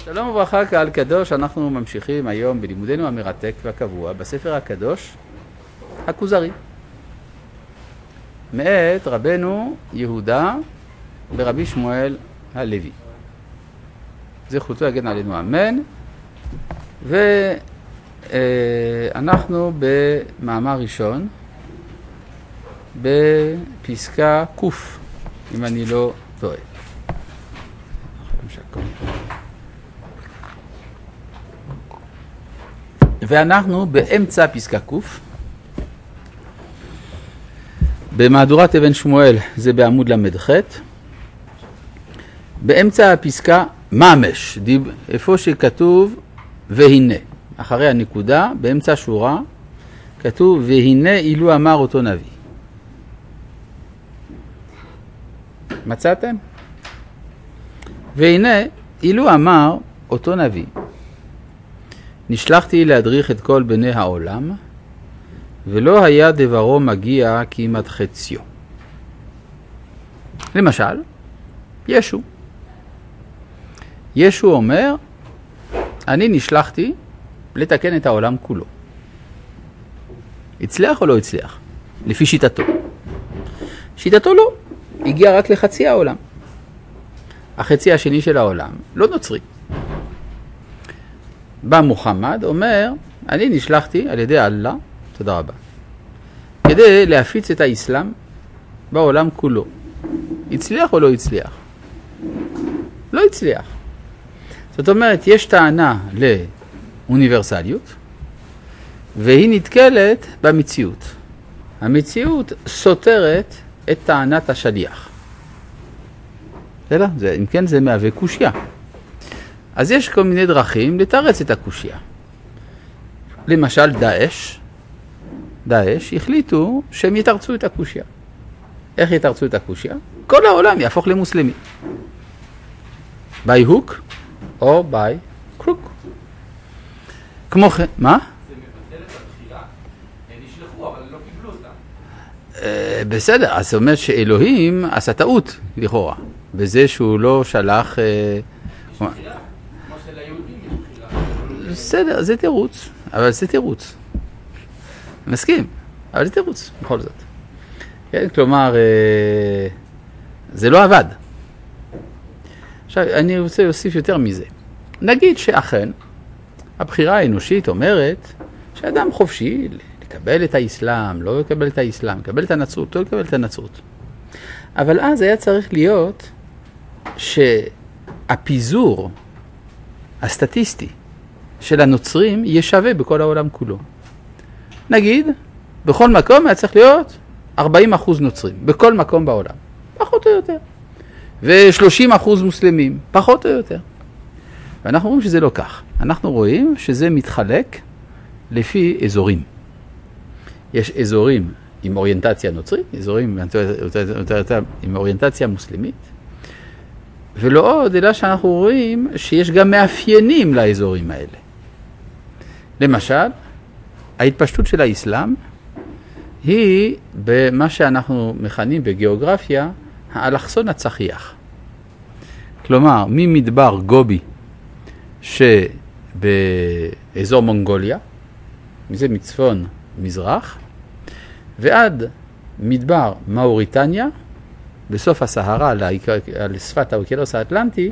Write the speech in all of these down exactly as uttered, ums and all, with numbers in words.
שלום וברכה קהל קדוש, אנחנו ממשיכים היום בלימודנו המרתק והקבוע בספר הקדוש הכוזרי מאת רבנו יהודה ברבי שמואל הלוי, זכותו יגן עלינו אמן. ואנחנו במאמר ראשון בפסקה קוף, אם אני לא טועה. ואנחנו באמצע פסקה קוף, במהדורת אבן שמואל זה בעמוד למד ח', באמצע הפסקה ממש, איפה שכתוב והנה, אחרי הנקודה, באמצע שורה, כתוב והנה אילו אמר אותו נביא. מצאתם? והנה אילו אמר אותו נביא, נשלחתי להדריך את כל בני העולם, ולא היה דברו מגיע כמעט חציו. למשל, ישו. ישו אומר, אני נשלחתי לתקן את העולם כולו. הצליח או לא הצליח? לפי שיטתו. שיטתו לא. הגיע רק לחצי העולם. החצי השני של העולם לא נוצרי. בא מוחמד אומר, אני נשלחתי על ידי אללה, תודה רבה, כדי להפיץ את האסלאם בעולם כולו. הצליח או לא הצליח? לא הצליח. זאת אומרת, יש טענה לאוניברסליות, והיא נתקלת במציאות. המציאות סותרת את טענת השליח. זה, אם כן, זה מהווה קושיה. אז יש כל מיני דרכים לתרץ את הקושיה. למשל, דאעש, דאעש החליטו שהם יתרצו את הקושיה. איך יתרצו את הקושיה? כל העולם יהפוך למוסלמי. by hook או by crook. כמו כן, מה? זה מבטל את הבחירה. הם נשלחו, אבל לא קיבלו אותם. בסדר, אז זה אומר שאלוהים עשה טעות, לכאורה, בזה שהוא לא שלח... יש בחירה, כמו שליהודים יש בחירה. בסדר, זה תירוץ, אבל זה תירוץ. מסכים, אבל זה תירוץ, בכל זאת. כן, כלומר, זה לא עבד. עכשיו, אני רוצה להוסיף יותר מזה. נגיד שאכן, הבחירה האנושית אומרת שאדם חופשי לקבל את האסלאם, לא לקבל את האסלאם, לקבל את הנצרות, לא לקבל את הנצרות. אבל אז היה צריך להיות שהפיזור הסטטיסטי של הנוצרים יהיה שווה בכל העולם כולו. נגיד, בכל מקום היה צריך להיות ארבעים אחוז נוצרים, בכל מקום בעולם, פחות או יותר. ו-שלושים אחוז מוסלמים, פחות או יותר. ואנחנו רואים שזה לא כך. אנחנו רואים שזה מתחלק לפי אזורים. יש אזורים עם אוריינטציה נוצרית, אזורים עם אוריינטציה מוסלמית, ולא עוד, אלא שאנחנו רואים שיש גם מאפיינים לאזורים האלה. למשל, ההתפשטות של האסלאם היא במה שאנחנו מכנים בגיאוגרפיה האלכסון הצחיח. כלומר, ממדבר גובי שבאזור מונגוליה, מזה מצפון מזרח, ועד מדבר מאוריטניה, בסוף הסהרה על שפת האוקיינוס האטלנטי,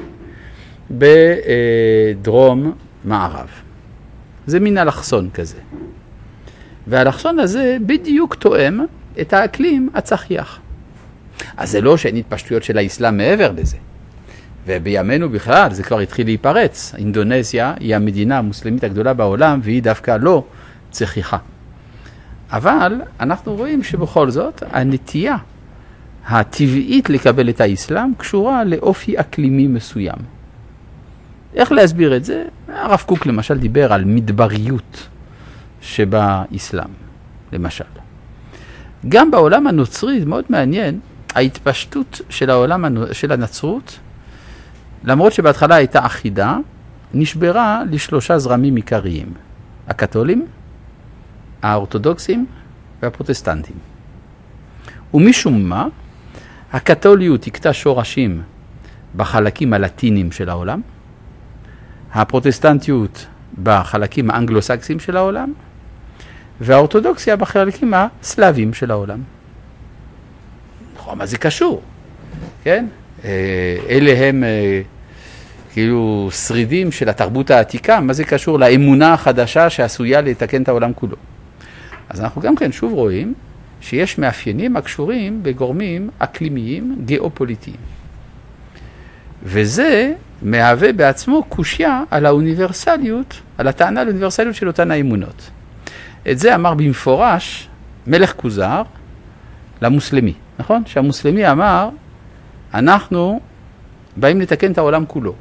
בדרום מערב. זה מין אלכסון כזה. והאלכסון הזה בדיוק תואם את האקלים הצחיח. אז זה לא שאין התפשטויות של האסלאם מעבר לזה. ובימינו בכלל זה כבר התחיל להיפרץ. אינדונזיה היא המדינה המוסלמית הגדולה בעולם, והיא דווקא לא צחיחה. אבל אנחנו רואים שבכל זאת הנטייה הטבעית לקבל את האסלאם קשורה לאופי אקלימי מסוים. איך להסביר את זה? הרב קוק למשל דיבר על מדבריות שבאסלאם, למשל. גם בעולם הנוצרי, זה מאוד מעניין, ההתפשטות של העולם של הנצרות, למרות שבהתחלה הייתה אחידה, נשברה לשלושה זרמים עיקריים. הקתולים, האורתודוקסים והפרוטסטנטים. ומשום מה, הקתוליות הכתה שורשים בחלקים הלטינים של העולם, הפרוטסטנטיות בחלקים האנגלוסקסיים של העולם, והאורתודוקסיה בחלקים הסלאביים של העולם. נכון, מה זה קשור? כן? אלה הם כאילו שרידים של התרבות העתיקה, מה זה קשור לאמונה החדשה שעשויה לתקן את העולם כולו. אז אנחנו גם כן שוב רואים שיש מאפיינים הקשורים בגורמים אקלימיים גיאופוליטיים. וזה מהווה בעצמו קושיה על האוניברסליות, על הטענה על האוניברסליות של אותן האמונות. את זה אמר במפורש מלך כוזר למוסלמי, נכון? שהמוסלמי אמר, אנחנו באים לתקן את העולם כולו.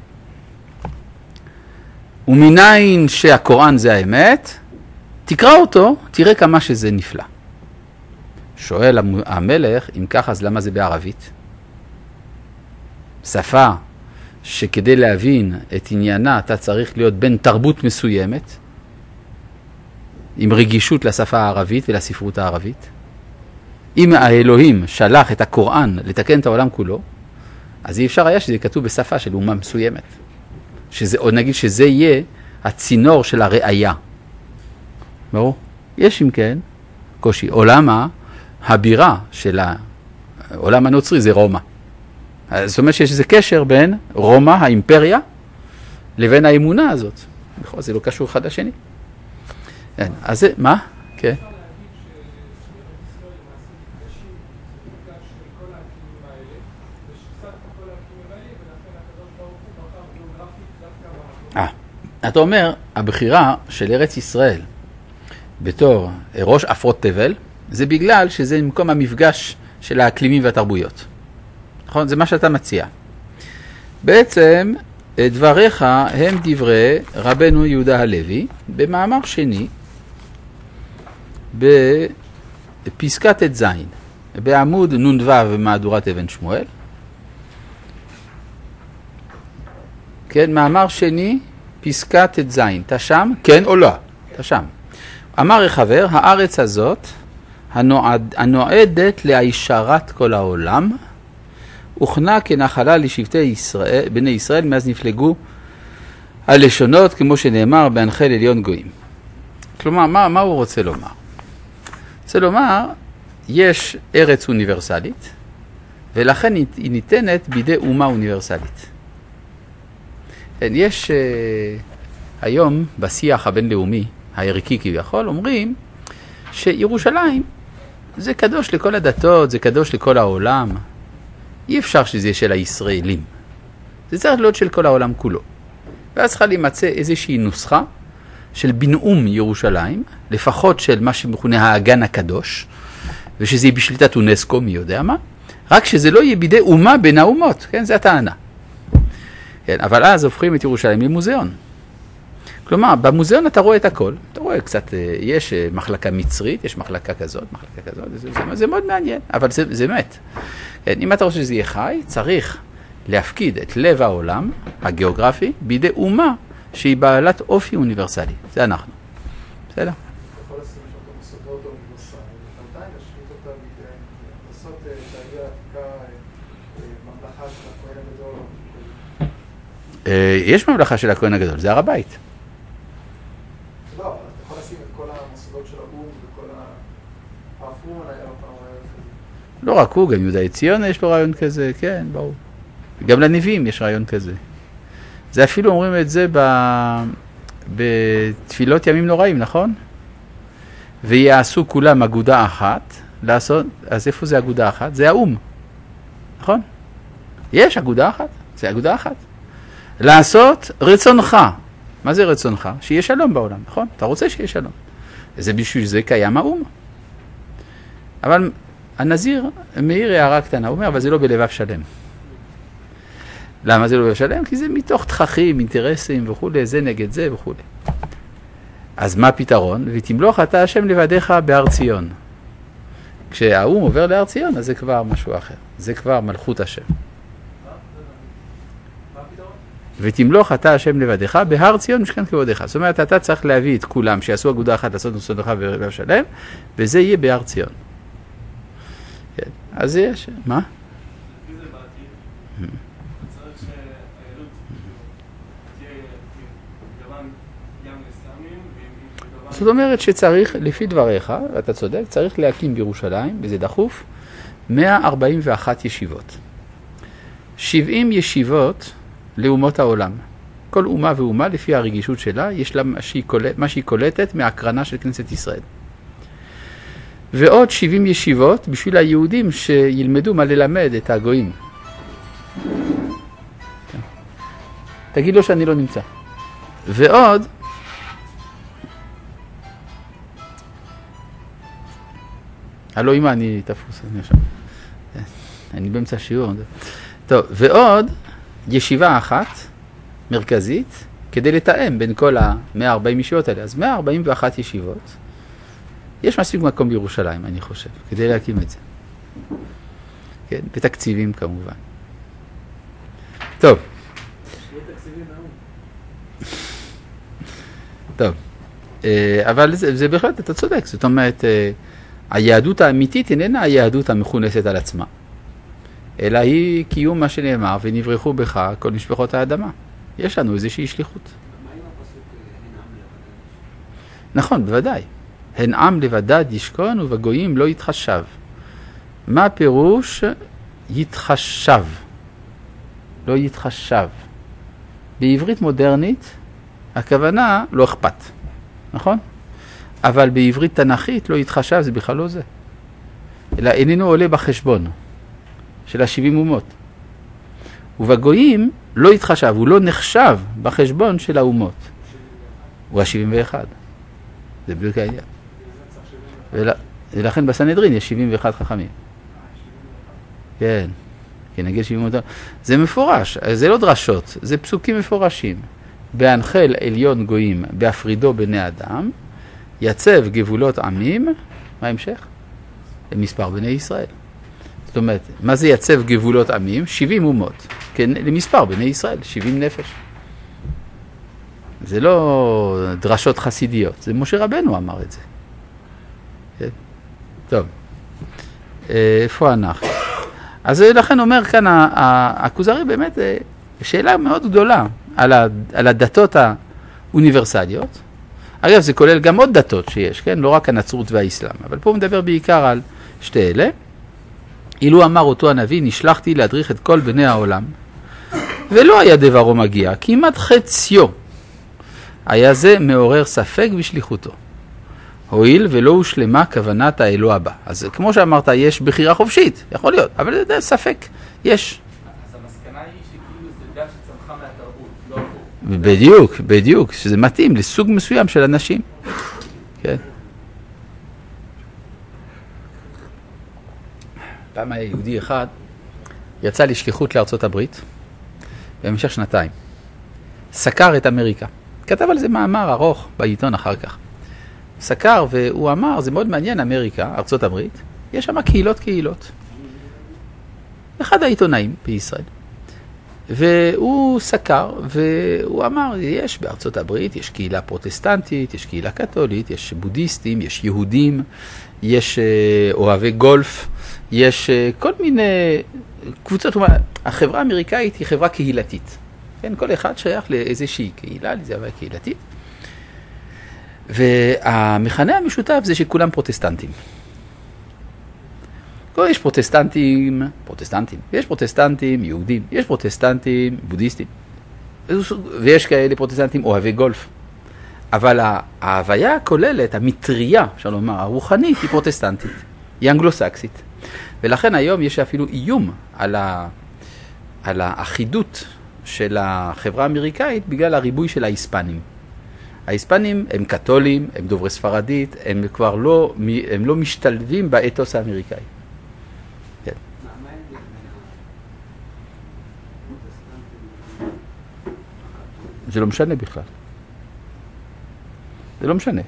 ומניין שהקוראן זה האמת, תקרא אותו, תראה כמה שזה נפלא. שואל המלך, אם ככה, אז למה זה בערבית? שפה שכדי להבין את עניינה אתה צריך להיות בין תרבות מסוימת, עם רגישות לשפה הערבית ולספרות הערבית. אם האלוהים שלח את הקוראן לתקן את העולם כולו, אז אי אפשר היה שזה כתוב בשפה של אומה מסוימת. שזה, או נגיד שזה יהיה הצינור של הראייה. ברור? יש אם כן קושי. עולם הבירה של העולם הנוצרי זה רומא. זאת אומרת שיש איזה קשר בין רומא, האימפריה, לבין האמונה הזאת. נכון, זה לא קשור אחד לשני. כן, אז זה, מה? כן. אה, אתה אומר, הבחירה של ארץ ישראל בתור ראש אפרות תבל, זה בגלל שזה במקום המפגש של האקלימים והתרבויות. נכון? זה מה שאתה מציע. בעצם דבריך הם דברי רבנו יהודה הלוי, במאמר שני, בפסקת את זין, בעמוד נ"ו במהדורת אבן שמואל. כן, מאמר שני, פסקת את זין. אתה שם? כן או לא? אתה שם. אמר החבר, הארץ הזאת, הנועד, הנועדת להישרת כל העולם, הוכנה כנחלה לשבטי ישראל, בני ישראל, מאז נפלגו הלשונות, כמו שנאמר, בהנחל עליון גויים. כלומר, מה, מה הוא רוצה לומר? רוצה לומר, יש ארץ אוניברסלית, ולכן היא ניתנת בידי אומה אוניברסלית. יש uh, היום בשיח הבינלאומי, הערכי כביכול, אומרים שירושלים זה קדוש לכל הדתות, זה קדוש לכל העולם. אי אפשר שזה יהיה של הישראלים. זה צריך להיות של כל העולם כולו. ואז צריכה להימצא איזושהי נוסחה של בנאום ירושלים, לפחות של מה שמכונה האגן הקדוש, ושזה יהיה בשליטת אונסקו, מי יודע מה, רק שזה לא יהיה בידי אומה בין האומות, כן? זה הטענה. כן, אבל אז הופכים את ירושלים למוזיאון. כלומר, במוזיאון אתה רואה את הכל. אתה רואה קצת, יש מחלקה מצרית, יש מחלקה כזאת, מחלקה כזאת, זה, זה, זה מאוד מעניין, אבל זה, זה מת. כן, אם אתה רוצה שזה יהיה חי, צריך להפקיד את לב העולם הגיאוגרפי בידי אומה שהיא בעלת אופי אוניברסלי. זה אנחנו. בסדר? יכול לשים שם את המוסדות האוניברסליים, ועדיין להשמיט אותה בידי, לעשות תהליך העתיקה, ממלכה של הכהן הגדול. יש ממלכה של הכהן הגדול, זה הר הבית. לא, אבל אתה יכול לשים את כל המוסדות של האום וכל האפרום על היה פעם רעיון כזה. לא רק הוא, גם יהודה ציון יש לו רעיון כזה, כן, ברור. גם לנביאים יש רעיון כזה. זה אפילו אומרים את זה ב... בתפילות ימים נוראים, נכון? ויעשו כולם אגודה אחת, לעשות, אז איפה זה אגודה אחת? זה האום, נכון? יש אגודה אחת, זה אגודה אחת. לעשות רצונך. מה זה רצונך? שיהיה שלום בעולם, נכון? אתה רוצה שיהיה שלום. זה בשביל זה קיים האום. אבל הנזיר מאיר הערה קטנה, הוא אומר, אבל זה לא בלבב שלם. למה זה לא בלבב שלם? כי זה מתוך תככים, אינטרסים וכו', זה נגד זה וכו'. אז מה הפתרון? ותמלוך אתה השם לבדיך בהר ציון. כשהאום עובר להר ציון, אז זה כבר משהו אחר. זה כבר מלכות השם. ותמלוך אתה השם לבדיך בהר ציון משכן כבודיך. זאת אומרת, אתה צריך להביא את כולם שיעשו אגודה אחת לעשות נוסדך ובלבב שלם, וזה יהיה בהר ציון. כן. אז יש, מה? לפי זה בעתיד, צריך שהאלות תהיה זאת אומרת שצריך, לפי דבריך, אתה צודק, צריך להקים בירושלים, וזה דחוף, מאה ארבעים ואחת ישיבות. שבעים ישיבות לאומות העולם. כל אומה ואומה, לפי הרגישות שלה, יש לה מה שהיא קולט, מה שהיא קולטת מההקרנה של כנסת ישראל. ועוד שבעים ישיבות בשביל היהודים שילמדו מה ללמד את הגויים. תגיד לו שאני לא נמצא. ועוד, הלא אמא, אני תפוס, אני עכשיו. אני באמצע שיעור. טוב, ועוד ישיבה אחת מרכזית כדי לתאם בין כל ה-מאה וארבעים ישיבות האלה. אז מאה ארבעים ואחת ישיבות. יש מספיק מקום בירושלים, אני חושב, כדי להקים את זה. כן, בתקציבים כמובן. טוב. טוב. אבל זה, זה בהחלט, אתה צודק. זאת אומרת, היהדות האמיתית איננה היהדות המכונסת על עצמה, אלא היא קיום מה שנאמר, ונברחו בך כל משפחות האדמה. יש לנו איזושהי שליחות. מה עם הפסוק הן עם לבדד? נכון, בוודאי. הן עם לבדד ישכון ובגויים לא יתחשב. מה פירוש יתחשב? לא יתחשב. בעברית מודרנית, הכוונה לא אכפת. נכון? אבל בעברית תנכית לא יתחשב, זה בכלל לא זה. אלא איננו עולה בחשבון של השבעים אומות. ובגויים לא יתחשב, הוא לא נחשב בחשבון של האומות. הוא ה-שבעים ואחת. זה בדיוק העניין. ולכן בסנהדרין יש שבעים ואחת חכמים. כן, כן, נגיד שבעים ואחת. זה מפורש, זה לא דרשות, זה פסוקים מפורשים. בהנחל עליון גויים, בהפרידו בני אדם, יצב גבולות עמים, מה המשך? למספר בני ישראל. זאת אומרת, מה זה יצב גבולות עמים? שבעים אומות. כן, למספר בני ישראל, שבעים נפש. זה לא דרשות חסידיות, זה משה רבנו אמר את זה. כן? טוב, איפה אנחנו? אז לכן אומר כאן, הכוזרי באמת שאלה מאוד גדולה על, ה, על הדתות האוניברסליות. אגב, זה כולל גם עוד דתות שיש, כן? לא רק הנצרות והאסלאם, אבל פה הוא מדבר בעיקר על שתי אלה. אילו אמר אותו הנביא, נשלחתי להדריך את כל בני העולם, ולא היה דברו מגיע, כמעט חציו. היה זה מעורר ספק בשליחותו. הועיל ולא הושלמה כוונת האלוה הבא. אז כמו שאמרת, יש בחירה חופשית, יכול להיות, אבל זה ספק, יש. אז המסקנה היא שכאילו זה דת שצמחה מהתרבות, לא הפוך. בדיוק, בדיוק, שזה מתאים לסוג מסוים של אנשים. כן. פעם היה יהודי אחד, יצא לשליחות לארצות הברית, במשך שנתיים. סקר את אמריקה. כתב על זה מאמר ארוך בעיתון אחר כך. סקר והוא אמר, זה מאוד מעניין, אמריקה, ארצות הברית, יש שם קהילות קהילות. אחד העיתונאים בישראל. והוא סקר והוא אמר, יש בארצות הברית, יש קהילה פרוטסטנטית, יש קהילה קתולית, יש בודהיסטים, יש יהודים, יש אוהבי גולף, יש כל מיני קבוצות. החברה האמריקאית היא חברה קהילתית. כן, כל אחד שייך לאיזושהי קהילה, לזה הוויה קהילתית. והמכנה המשותף זה שכולם פרוטסטנטים. יש פרוטסטנטים, פרוטסטנטים, יש פרוטסטנטים יהודים, יש פרוטסטנטים בודהיסטים, ויש כאלה פרוטסטנטים אוהבי גולף. אבל ההוויה הכוללת, המטריה, אפשר לומר, הרוחנית, היא פרוטסטנטית, היא אנגלוסקסית. ולכן היום יש אפילו איום על, ה, על האחידות של החברה האמריקאית בגלל הריבוי של ההיספנים. ההיספנים הם קתולים, הם דוברי ספרדית, הם כבר לא, הם לא משתלבים באתוס האמריקאי. כן. זה לא משנה בכלל. זה לא משנה.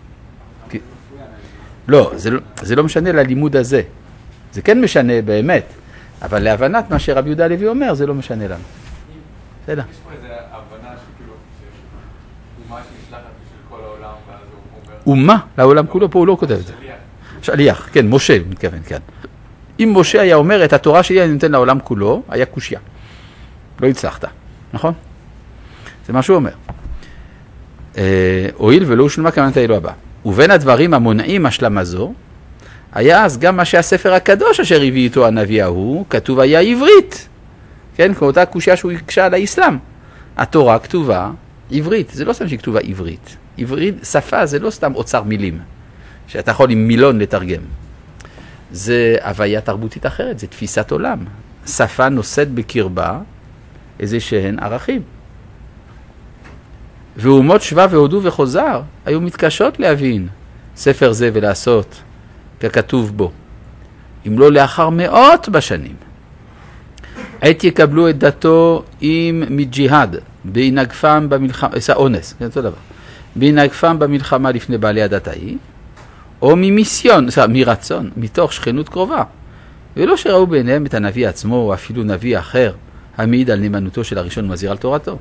לא, זה לא, זה לא משנה ללימוד הזה. זה כן משנה באמת, אבל להבנת מה שרבי יהודה הלוי אומר, זה לא משנה לנו. בסדר. יש פה איזו הבנה שכאילו, אומה שנשלחת בשביל כל העולם, ואז הוא אומר... אומה? לעולם כולו, פה הוא לא כותב את זה. שליח. שליח, כן, משה מתכוון, כן. אם משה היה אומר, את התורה שלי אני נותן לעולם כולו, היה קושיה. לא הצלחת, נכון? זה מה שהוא אומר. הואיל ולא הושלמה כוונת האלוה הבא. ובין הדברים המונעים השלמה זו, היה אז גם מה שהספר הקדוש אשר הביא איתו הנביא ההוא, כתוב היה עברית. כן, כמו אותה קושיה שהוא הקשה על האסלאם. התורה כתובה עברית, זה לא סתם שהיא כתובה עברית. עברית, שפה זה לא סתם אוצר מילים, שאתה יכול עם מילון לתרגם. זה הוויה תרבותית אחרת, זה תפיסת עולם. שפה נושאת בקרבה איזה שהן ערכים. ואומות שווה והודו וחוזר היו מתקשות להבין ספר זה ולעשות ככתוב בו. אם לא לאחר מאות בשנים. עת יקבלו את דתו עם מג'יהד, בהנגפם במלחמה, עשה אונס, כן, אותו דבר. בהנגפם במלחמה לפני בעלי הדת ההיא, או ממיסיון, מרצון, מתוך שכנות קרובה. ולא שראו בעיניהם את הנביא עצמו, או אפילו נביא אחר, המעיד על נאמנותו של הראשון מזהיר על תורתו.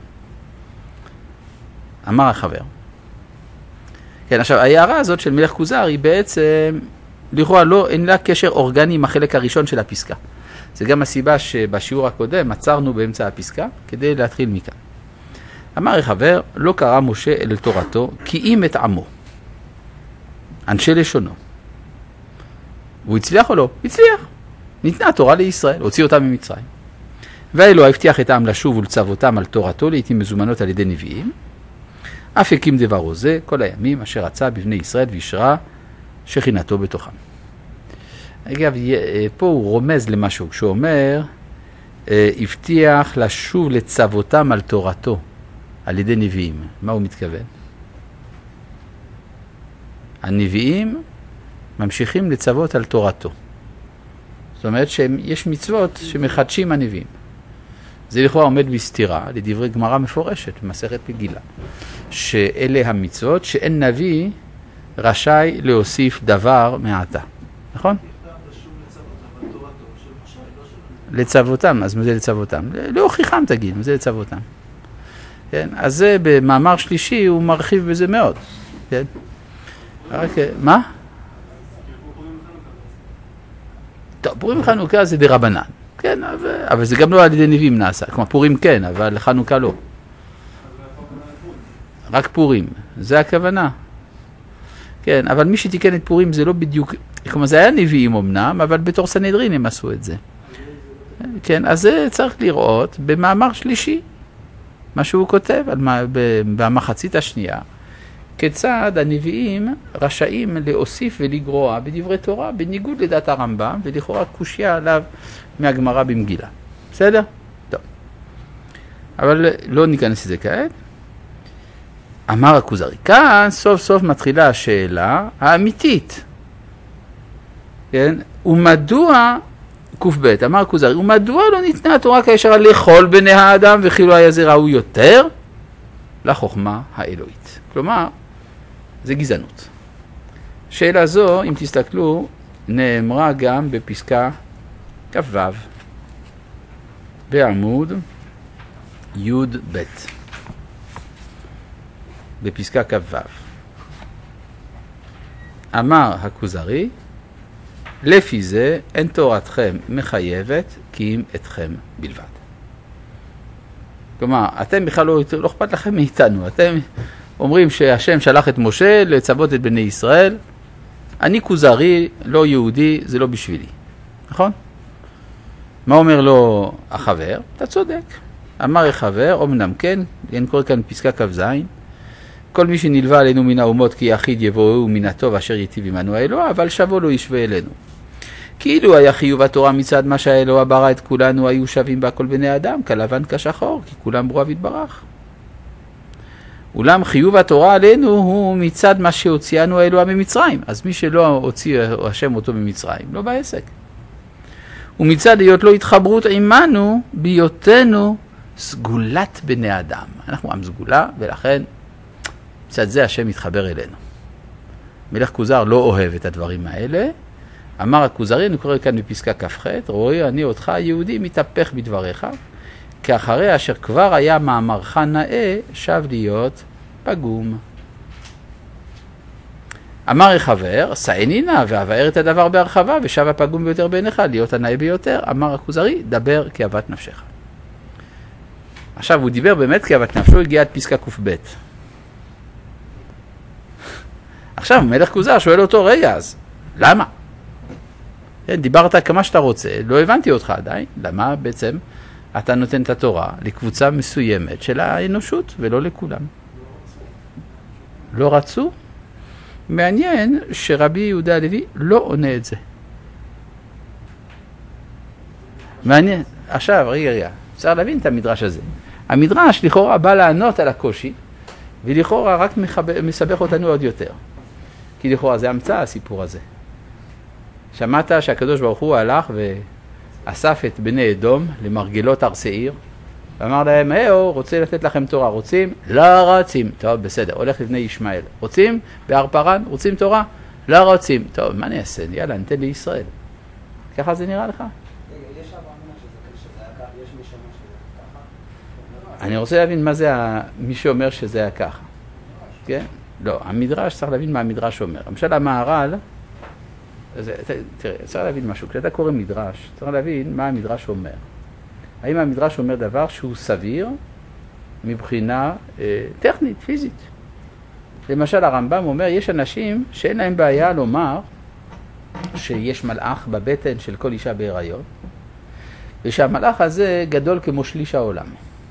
אמר החבר. כן, עכשיו, ההערה הזאת של מלך כוזר היא בעצם, לכאורה לא, אין לה קשר אורגני עם החלק הראשון של הפסקה. זה גם הסיבה שבשיעור הקודם עצרנו באמצע הפסקה, כדי להתחיל מכאן. אמר החבר, לא קרא משה אל תורתו, כי אם את עמו. אנשי לשונו. והוא הצליח או לא? הצליח. ניתנה התורה לישראל, הוציא אותם ממצרים. והאלוה הבטיח את העם לשוב ולצוותם על תורתו, לעתים מזומנות על ידי נביאים. אף הקים דברו זה כל הימים אשר רצה בבני ישראל וישרה שכינתו בתוכם. אגב, פה הוא רומז למשהו, כשהוא אומר, הבטיח לשוב לצוותם על תורתו, על ידי נביאים. מה הוא מתכוון? הנביאים ממשיכים לצוות על תורתו. זאת אומרת שיש מצוות שמחדשים הנביאים. זה לכאורה עומד בסתירה לדברי גמרא מפורשת במסכת מגילה, שאלה המצוות שאין נביא רשאי להוסיף דבר מעתה. נכון? לצוותם, אז מה זה לצוותם? להוכיחם תגיד, מה זה לצוותם? כן? אז זה במאמר שלישי הוא מרחיב בזה מאוד. כן? רק, מה? טוב, פורים וחנוכה זה דרבנן. כן, אבל, אבל זה גם לא על ידי נביאים נעשה. כלומר, פורים כן, אבל חנוכה לא. רק פורים, זה הכוונה. כן, אבל מי שתיקן את פורים זה לא בדיוק, כלומר זה היה נביאים אמנם, אבל בתור סנהדרין הם עשו את זה. כן, אז זה צריך לראות במאמר שלישי, מה שהוא כותב על מה, במחצית השנייה, כיצד הנביאים רשאים להוסיף ולגרוע בדברי תורה, בניגוד לדעת הרמב"ם, ולכאורה קושיה עליו מהגמרא במגילה. בסדר? טוב. אבל לא ניכנס לזה כעת. אמר הכוזרי, כאן סוף סוף מתחילה השאלה האמיתית. כן? ומדוע, קוף ב', אמר הכוזרי, ומדוע לא ניתנה התורה כאשר לכל בני האדם וכאילו היה זה ראוי יותר לחוכמה האלוהית. כלומר, זה גזענות. שאלה זו, אם תסתכלו, נאמרה גם בפסקה כ"ו, בעמוד י' ב', בפסקה כ"ו. אמר הכוזרי, לפי זה אין תורתכם מחייבת כי אם אתכם בלבד. כלומר, אתם בכלל לא, לא אכפת לכם מאיתנו. אתם אומרים שהשם שלח את משה לצוות את בני ישראל. אני כוזרי, לא יהודי, זה לא בשבילי. נכון? מה אומר לו החבר? אתה צודק. אמר החבר, אמנם כן, אני קורא כאן פסקה כ"ז, כל מי שנלווה עלינו מן האומות כי יחיד יבואו מן הטוב אשר ייטיב עמנו האלוה, אבל שבו לא ישווה אלינו. כאילו היה חיוב התורה מצד מה שהאלוה ברא את כולנו, היו שווים בה כל בני אדם, כלבן כשחור, כי כולם ברוע והתברך. אולם חיוב התורה עלינו הוא מצד מה שהוציאנו האלוה ממצרים. אז מי שלא הוציא השם אותו ממצרים, לא בעסק. ומצד היות לא התחברות עמנו, בהיותנו סגולת בני אדם. אנחנו עם סגולה, ולכן מצד זה השם מתחבר אלינו. מלך כוזר לא אוהב את הדברים האלה. אמר הכוזרי, אני קורא כאן בפסקה כ"ח, רואי אני אותך יהודי מתהפך בדבריך, כי אחרי אשר כבר היה מאמרך נאה, שב להיות פגום. אמר החבר, סעני נא והבאר את הדבר בהרחבה, ושב הפגום ביותר בעיניך, להיות הנאה ביותר. אמר הכוזרי, דבר כאוות נפשך. עכשיו הוא דיבר באמת כאוות נפשו, הגיע עד פסקה ק"ב. עכשיו מלך כוזר שואל אותו, רגע, אז למה? כן, דיברת כמה שאתה רוצה, לא הבנתי אותך עדיין, למה בעצם אתה נותן את התורה לקבוצה מסוימת של האנושות ולא לכולם? לא רצו? מעניין שרבי יהודה הלוי לא עונה את זה. מעניין. עכשיו, רגע, רגע, צריך להבין את המדרש הזה. המדרש לכאורה בא לענות על הקושי, ולכאורה רק מחבר, מסבך אותנו עוד יותר. כי לכאורה זה המצא הסיפור הזה. שמעת שהקדוש ברוך הוא הלך ואסף את בני אדום למרגלות הר שעיר, ואמר להם, היו, רוצה לתת לכם תורה, רוצים? לא רוצים. טוב, בסדר, הולך לבני ישמעאל. רוצים? בהר פרן, רוצים תורה? לא רוצים. טוב, מה אני אעשה? יאללה, ניתן לישראל. ככה זה נראה לך? יש אברהם שזה היה ככה, יש מי שאומר שזה ככה? אני רוצה להבין מה זה מי שאומר שזה היה ככה. כן? לא, המדרש צריך להבין מה המדרש אומר. למשל המהר"ל, תראה, צריך להבין משהו. כשאתה קורא מדרש, צריך להבין מה המדרש אומר. האם המדרש אומר דבר שהוא סביר מבחינה אה, טכנית, פיזית. למשל הרמב"ם אומר, יש אנשים שאין להם בעיה לומר שיש מלאך בבטן של כל אישה בהיריון, ושהמלאך הזה גדול כמו שליש העולם.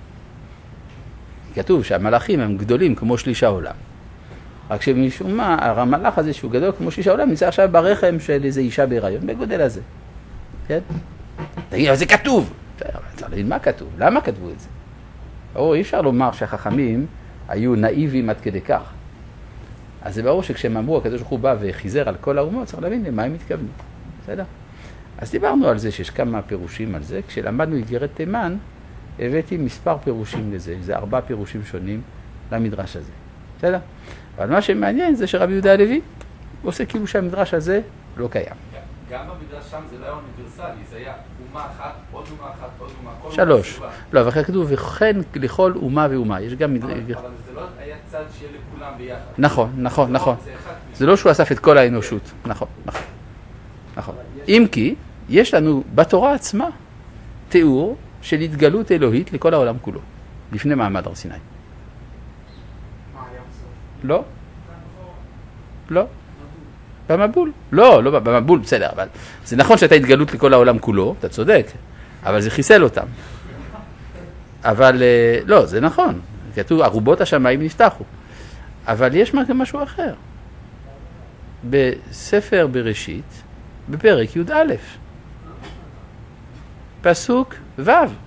כתוב שהמלאכים הם גדולים כמו שליש העולם. רק שמשום מה, המלאך הזה שהוא גדול כמו שליש העולם, נמצא עכשיו ברחם של איזו אישה בהיריון, בגודל הזה. כן? תגיד, אבל זה כתוב. צריך להבין מה כתוב, למה כתבו את זה? ברור, אי אפשר לומר שהחכמים היו נאיבים עד כדי כך. אז זה ברור שכשהם אמרו, הקדוש ברוך הוא בא וחיזר על כל האומות, צריך להבין למה הם מתכוונים. בסדר? אז דיברנו על זה שיש כמה פירושים על זה. כשלמדנו איגרת תימן, הבאתי מספר פירושים לזה. זה ארבע פירושים שונים למדרש הזה. בסדר? אבל מה שמעניין זה שרבי יהודה הלוי עושה כאילו שהמדרש הזה לא קיים. גם במדרש שם זה לא היה אוניברסלי, זה היה אומה אחת, עוד אומה אחת, עוד אומה. שלוש. לא, אבל כתוב, וכן לכל אומה ואומה. יש גם... אבל זה לא היה צד שיהיה לכולם ביחד. נכון, נכון, נכון. זה לא שהוא אסף את כל האנושות. נכון, נכון. נכון. אם כי, יש לנו בתורה עצמה תיאור של התגלות אלוהית לכל העולם כולו, לפני מעמד הר סיני. לא? לא. במבול. לא, לא במבול, בסדר, אבל זה נכון שהייתה התגלות לכל העולם כולו, אתה צודק, אבל זה חיסל אותם. אבל לא, זה נכון. כתוב, ארובות השמיים נפתחו. אבל יש משהו אחר. בספר בראשית, בפרק י"א, פסוק ו',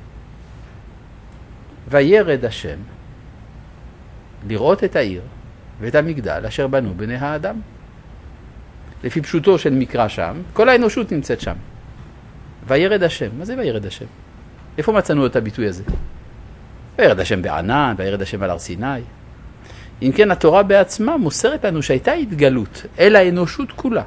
וירד השם לראות את העיר ואת המגדל אשר בנו בני האדם. לפי פשוטו של מקרא שם, כל האנושות נמצאת שם. וירד השם. מה זה וירד השם? איפה מצאנו את הביטוי הזה? וירד השם בענן, וירד השם על הר סיני. אם כן, התורה בעצמה מוסרת לנו שהייתה התגלות אל האנושות כולה.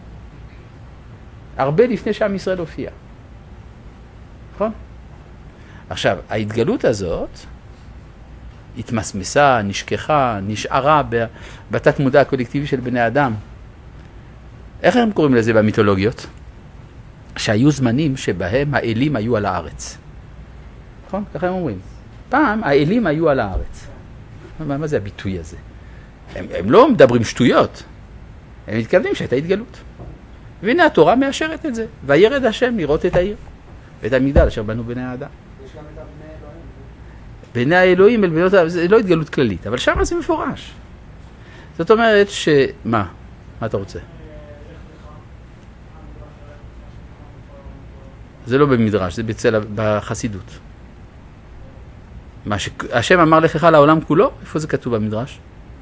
הרבה לפני שעם ישראל הופיע. נכון? עכשיו, ההתגלות הזאת התמסמסה, נשכחה, נשארה בתת מודע הקולקטיבי של בני אדם. איך הם קוראים לזה במיתולוגיות? שהיו זמנים שבהם האלים היו על הארץ. נכון? ככה הם אומרים. פעם האלים היו על הארץ. מה, מה זה הביטוי הזה? הם, הם לא מדברים שטויות. הם מתכוונים שהייתה התגלות. והנה התורה מאשרת את זה. וירד השם לראות את העיר. ואת המגדל אשר בנו בני האדם. יש גם את בני אלוהים. בני האלוהים, בני... זה לא התגלות כללית, אבל שם זה מפורש. זאת אומרת ש... מה? מה אתה רוצה? זה לא במדרש, זה בצל... בחסידות. מה ש... השם אמר לכך לעולם כולו? איפה זה כתוב במדרש?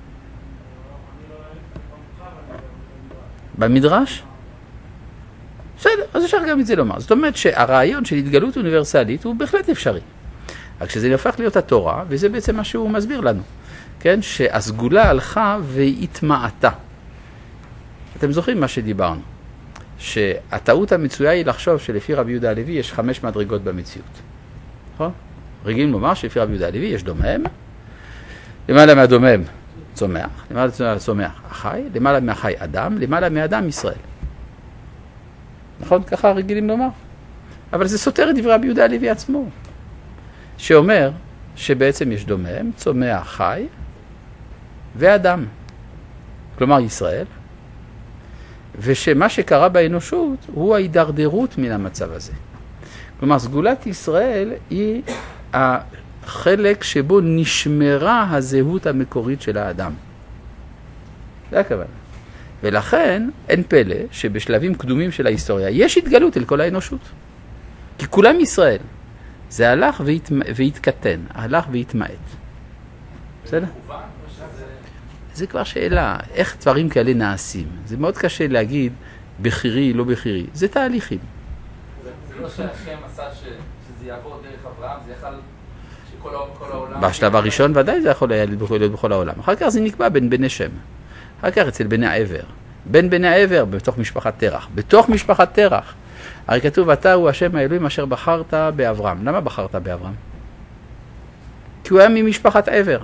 במדרש? בסדר, אז אפשר גם את זה לומר. זאת אומרת שהרעיון של התגלות אוניברסלית הוא בהחלט אפשרי. רק שזה נהפך להיות התורה, וזה בעצם מה שהוא מסביר לנו. כן? שהסגולה הלכה והתמעטה. אתם זוכרים מה שדיברנו? שהטעות המצויה היא לחשוב שלפי רבי יהודה הלוי יש חמש מדרגות במציאות. נכון? רגילים לומר שלפי רבי יהודה הלוי יש דומם, למעלה מהדומם צומח, למעלה מהצומח החי, למעלה מהחי אדם, למעלה מאדם ישראל. נכון? ככה רגילים לומר. אבל זה סותר את דברי רבי יהודה הלוי עצמו, שאומר שבעצם יש דומם, צומח, חי ואדם. כלומר ישראל, ושמה שקרה באנושות הוא ההידרדרות מן המצב הזה. כלומר, סגולת ישראל היא החלק שבו נשמרה הזהות המקורית של האדם. זה הכוונה. ולכן אין פלא שבשלבים קדומים של ההיסטוריה יש התגלות אל כל האנושות. כי כולם ישראל. זה הלך והת... והתקטן, הלך והתמעט. בסדר? זה כבר שאלה, איך דברים כאלה נעשים. זה מאוד קשה להגיד בחירי, לא בחירי. זה תהליכים. זה לא שהשם עשה שזה יעבור דרך אברהם, זה יכל שכל העולם... בשלב הראשון ודאי זה יכול להיות בכל העולם. אחר כך זה נקבע בין בני שם. אחר כך אצל בני העבר. בין בני העבר בתוך משפחת תרח. בתוך משפחת תרח. הרי כתוב, אתה הוא השם האלוהים אשר בחרת באברהם. למה בחרת באברהם? כי הוא היה ממשפחת עבר.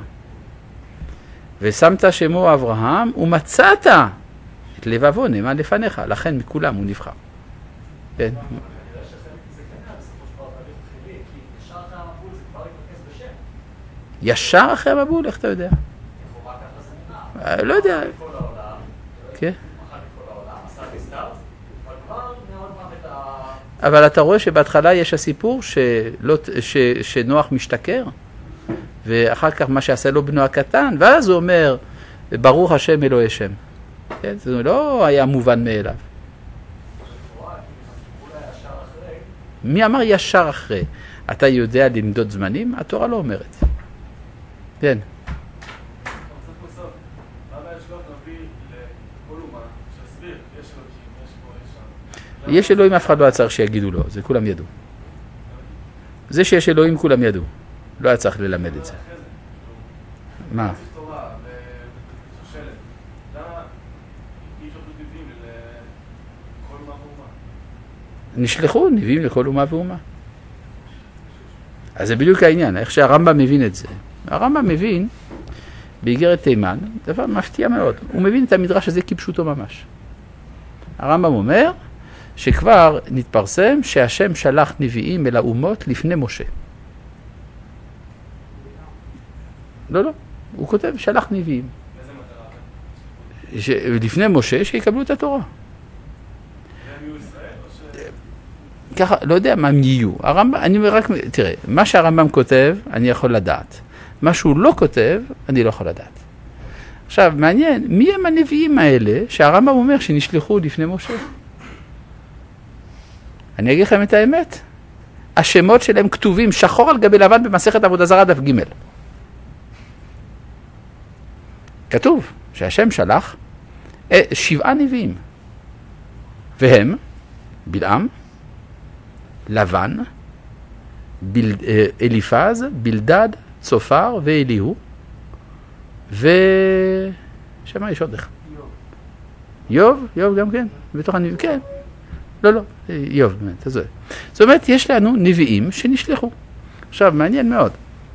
ושמת שמו אברהם ומצאת את לבבו נאמן לפניך. לכן מכולם הוא נבחר. כן. ישר אחרי המבול, איך אתה יודע? לא יודע. כן. אבל אתה רואה שבהתחלה יש הסיפור שלא, ש, שנוח משתכר, ואחר כך מה שעשה לו בנו הקטן, ואז הוא אומר, ברוך השם אלוהי שם. כן? זה לא היה מובן מאליו. מי אמר ישר אחרי? אתה יודע למדוד זמנים? התורה לא אומרת. כן. יש אלוהים, אף אחד לא היה צריך שיגידו לו, זה כולם ידעו. זה שיש אלוהים כולם ידעו, לא היה צריך ללמד את זה. מה? נשלחו נביאים לכל אומה ואומה. אז זה בדיוק העניין, איך שהרמב"ם מבין את זה. הרמב"ם מבין באיגרת תימן, דבר מפתיע מאוד, הוא מבין את המדרש הזה כפשוטו ממש. הרמב"ם אומר, שכבר נתפרסם שהשם שלח נביאים אל האומות לפני משה. לא, לא. הוא כותב שלח נביאים. איזה מטרה? לפני משה שיקבלו את התורה. והם יהיו ישראל או ש... ככה, לא יודע מה הם יהיו. הרמב"ם, אני רק, תראה, מה שהרמב"ם כותב, אני יכול לדעת. מה שהוא לא כותב, אני לא יכול לדעת. עכשיו, מעניין, מי הם הנביאים האלה שהרמב"ם אומר שנשלחו לפני משה? אני אגיד לכם את האמת. השמות שלהם כתובים שחור על גבי לבן במסכת עבודה זרה דף ג'. כתוב שהשם שלח שבעה נביאים. והם בלעם, לבן, ביל, אליפז, בלדד, צופר ואליהו. ו... שמה יש עוד איך? יוב, יוב גם כן. בתוך הנביאים, כן. לא, לא, יוב, באמת, אז זה. זאת אומרת, יש לנו נביאים שנשלחו. עכשיו, מעניין מאוד.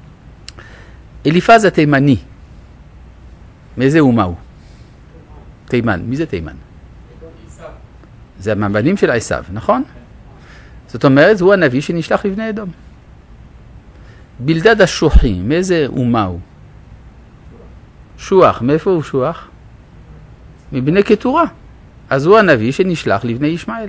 אליפז התימני, מאיזה אומה הוא? תימן. מי זה תימן? זה המבנים של עשיו, נכון? זאת אומרת, הוא הנביא שנשלח לבני אדום. בלדד השוחי, מאיזה אומה הוא? שוח, מאיפה הוא שוח? מבני כתורה. אז הוא הנביא שנשלח לבני ישמעאל.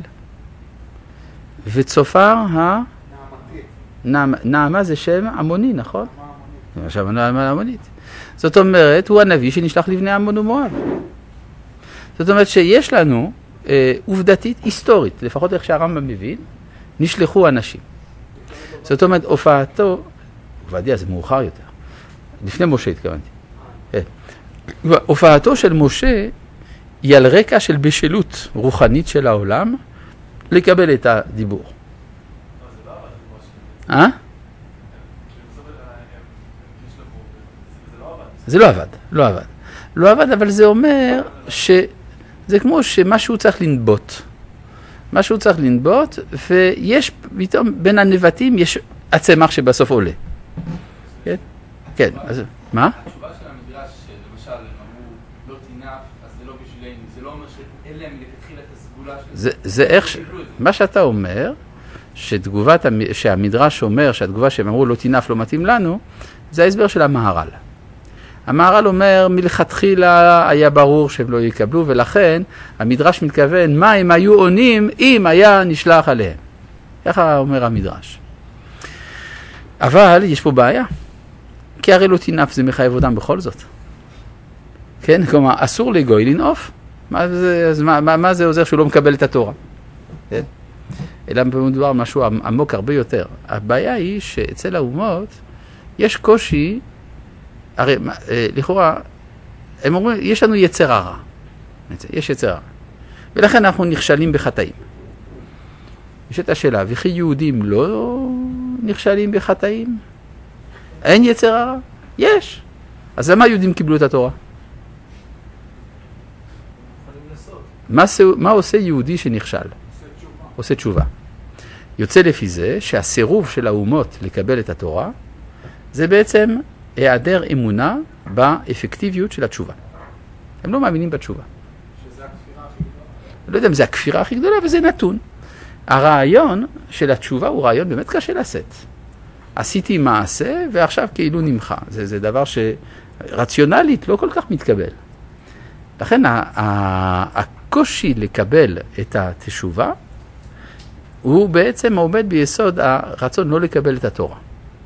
וצופר ה... נעמה. נעמה זה שם עמוני, נכון? עכשיו נעמה עמונית. זאת אומרת, הוא הנביא שנשלח לבני עמון ומואב. זאת אומרת שיש לנו אה, עובדתית, היסטורית, לפחות איך שהרמב"ם מבין, נשלחו אנשים. זאת אומרת, הופעתו, עובדיה זה מאוחר יותר, לפני משה התכוונתי. אה. הופעתו של משה היא על רקע של בשלות רוחנית של העולם, לקבל את הדיבור. אה? זה לא עבד, לא עבד. לא עבד, אבל זה אומר שזה כמו שמשהו צריך לנבוט. משהו צריך לנבוט, ויש פתאום בין הנבטים יש הצמח שבסוף עולה. כן? כן, אז מה? התשובה של המדרש, למשל, הם אמרו לא תינף, אז זה לא בשבילנו, זה לא אומר שאין להם להתחיל את הסגולה של זה. זה איך ש... מה שאתה אומר, שתגובת, שהמדרש אומר שהתגובה שהם אמרו לא תינף לא מתאים לנו, זה ההסבר של המהר"ל. המהר"ל אומר, מלכתחילה היה ברור שהם לא יקבלו, ולכן המדרש מתכוון מה הם היו עונים אם היה נשלח עליהם. ככה אומר המדרש. אבל יש פה בעיה, כי הרי לא תינף זה מחייב אותם בכל זאת. כן, כלומר, אסור לגוי לנעוף. מה זה, אז מה, מה, מה זה עוזר שהוא לא מקבל את התורה? כן? אלא מדובר משהו עמוק הרבה יותר. הבעיה היא שאצל האומות יש קושי, הרי לכאורה, הם אומרים, יש לנו יצר הרע. יש יצר הרע. ולכן אנחנו נכשלים בחטאים. יש את השאלה, וכי יהודים לא נכשלים בחטאים? אין יצר הרע? יש. אז למה יהודים קיבלו את התורה? מה, מה עושה יהודי שנכשל? עושה תשובה. יוצא לפי זה שהסירוב של האומות לקבל את התורה, זה בעצם היעדר אמונה באפקטיביות של התשובה. הם לא מאמינים בתשובה. שזה הכפירה הכי גדולה. לא יודע אם זה הכפירה הכי גדולה, אבל זה נתון. הרעיון של התשובה הוא רעיון באמת קשה לשאת. עשיתי מעשה ועכשיו כאילו נמחה. זה, זה דבר שרציונלית לא כל כך מתקבל. לכן הקושי לקבל את התשובה הוא בעצם עומד ביסוד הרצון לא לקבל את התורה.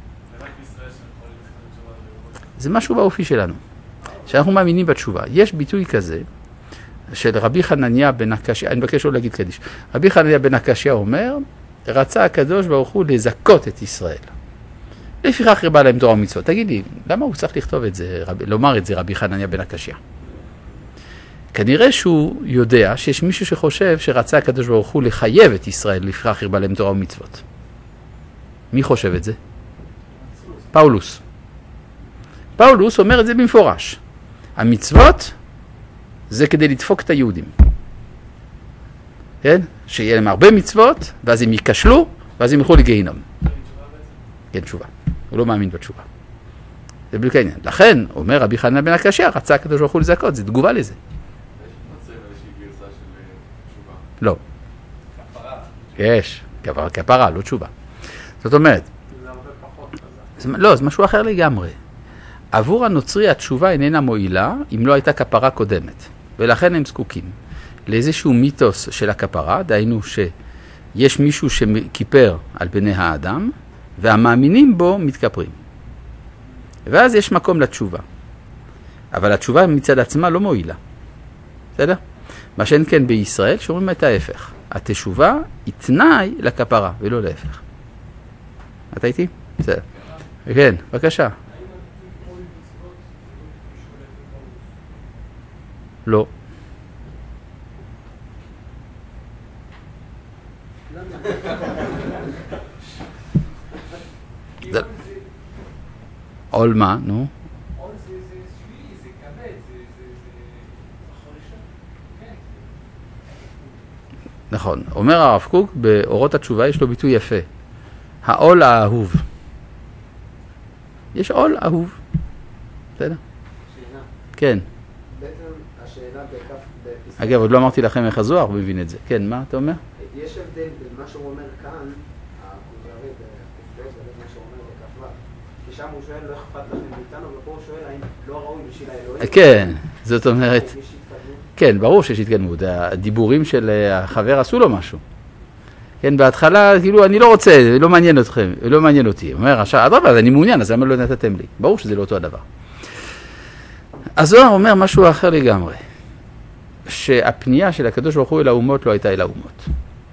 זה משהו באופי שלנו, שאנחנו מאמינים בתשובה. יש ביטוי כזה של רבי חנניה בן הקשיא, אני מבקש לא להגיד קדיש, רבי חנניה בן הקשיא אומר, רצה הקדוש ברוך הוא לזכות את ישראל. לפיכך הרבה להם תורה ומצוות. תגיד לי, למה הוא צריך לכתוב את זה, רב, לומר את זה רבי חנניה בן הקשיא? כנראה שהוא יודע שיש מישהו שחושב שרצה הקדוש ברוך הוא לחייב את ישראל לפיכך הרבה להם תורה ומצוות. מי חושב את זה? פאולוס. פאולוס אומר את זה במפורש. המצוות זה כדי לדפוק את היהודים. כן? שיהיה להם הרבה מצוות, ואז הם ייכשלו, ואז הם ילכו לגיהינום. כן, תשובה. הוא לא מאמין בתשובה. זה בדיוק העניין. לכן, אומר רבי חנניה בן הקשיא, רצה הקדוש ברוך הוא לזכות, זה תגובה לזה. לא. יש, כפרה, לא תשובה. זאת אומרת, לא, זה משהו אחר לגמרי. עבור הנוצרי התשובה איננה מועילה אם לא הייתה כפרה קודמת. ולכן הם זקוקים לאיזשהו מיתוס של הכפרה, דהיינו שיש מישהו שכיפר על בני האדם, והמאמינים בו מתכפרים. ואז יש מקום לתשובה. אבל התשובה מצד עצמה לא מועילה. בסדר? מה שאין כן בישראל, שאומרים את ההפך. התשובה היא תנאי לכפרה, ולא להפך. אתה איתי? בסדר. כן, בבקשה. לא. עול מה? נו? עול זה שביעי, זה כבד, זה חרישה. כן. נכון. אומר הרב קוק, באורות התשובה יש לו ביטוי יפה. העול האהוב. יש עול אהוב. בסדר? שאלה. כן. בעצם השאלה בכף... אגב, עוד לא אמרתי לכם איך הזוהר מבין את זה. כן, מה אתה אומר? יש הבדל בין מה שהוא אומר כאן, הכוזרי בכ"ב, ובין מה שהוא אומר בכ"ו. כי שם הוא שואל, לא אכפת לכם מאיתנו, ופה הוא שואל, האם לא ראוי בשביל האלוהים? כן, זאת אומרת... יש התקדמות? כן, ברור שיש התקדמות. הדיבורים של החבר עשו לו משהו. כן, בהתחלה, כאילו, אני לא רוצה, לא מעניין אתכם, לא מעניין אותי. הוא אומר, עכשיו, אדרבה, אני מעוניין, אז למה לא נתתם לי? ברור שזה לא אותו הדבר. הזוהר אומר משהו אחר לגמרי. שהפנייה של הקדוש ברוך הוא אל האומות לא הייתה אל האומות.